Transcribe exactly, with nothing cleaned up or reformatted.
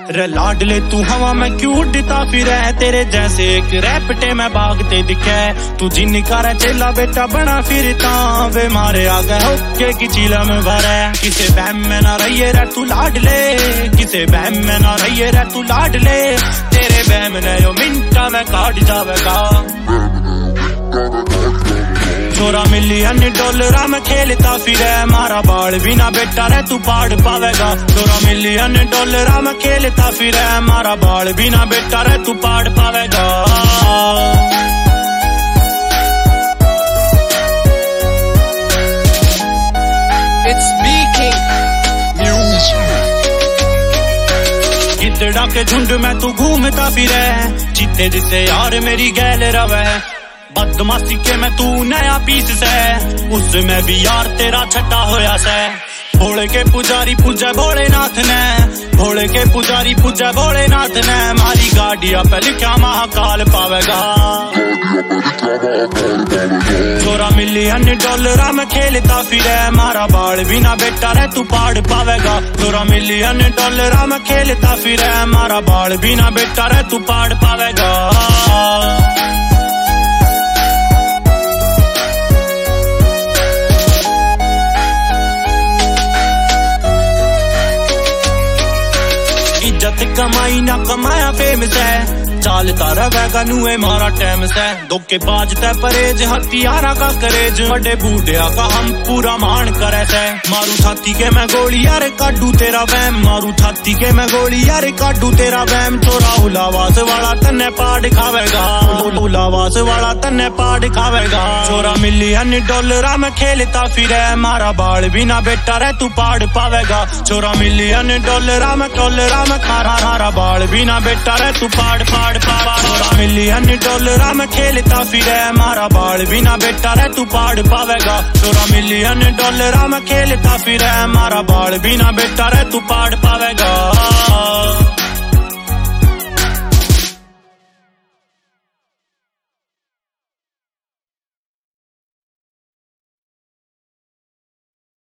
रे लाडले तू हवा में क्यों उड़ता फिर है, तेरे जैसे एक रैपटे में भागते दिखे। तू जिनका चेला बेटा बना फिरता वे मारे आ गए होके की चीला में भरे। किसे बहम में ना रहिए रे तू लाडले, किसे बहम में ना रहिए रे तू लाडले, तेरे बहम ने यो मिनटा में काट जावेगा। चौरा मिलियन डॉलर में खेलता फिर मारा बाल बिना बेटा रे तू पाड़ पावेगा। चौरा मिलियन डॉलर में खेलता फिर मारा बाल बिना बेटा रे तू पाड़ पावेगा। It's speaking गिद्धड़ा के झुंड में तू घूमता फिर चित्ते जिसे यार मेरी गैल रवे। बदमाशी के मैं तू नया पीस से उसमें भी यार तेरा छटा होया से। भोले के पुजारी पूजा भोलेनाथ ने, भोले के पुजारी पूजा भोलेनाथ ने, मारी गाड़िया पे लिखा महाकाल पावेगा। चौरा मिलियन डॉलर में खेलता फिर मारा बाल बिना बेटा रे तू पाड़ पावेगा। चौरा मिलियन डॉलर में खेलता फिर मारा बाल बिना बेटा रे तू पाड़ पावेगा। इज्जत कमाई ना कमाया फेमस है, चालता रहेगा नुए मारा टाइम से। धोखे बाजता परहेज हथियारा का करेज, बड़े बूढ़िया का हम पूरा मान करे से। मारू छाती के मैं गोली यार काटू तेरा वहम, मारू छाती के मैं गोली यार काटू तेरा वहम। चोरा उलावास वाला तन्ने पाड़ खावेगा, उलावास वाला तन्ने पाड़ खावेगा। चौरा मिलियन डॉलर में खेलता फिर मारा बाल बिना बेटा रे तू पाड़ पावेगा। चौरा मिलियन डॉलर में डॉलर में खारा मारा बाल बिना बेटा रे तू पाड़ पाड़। चौरा मिलियन डॉलर में खेलता फिर मारा बाल बिना बेटा रे तू पाड़ पावेगा। चौरा मिलियन डॉलर में खेलता फिर मारा बाल बिना बेटा रे तू पाड़ पावेगा।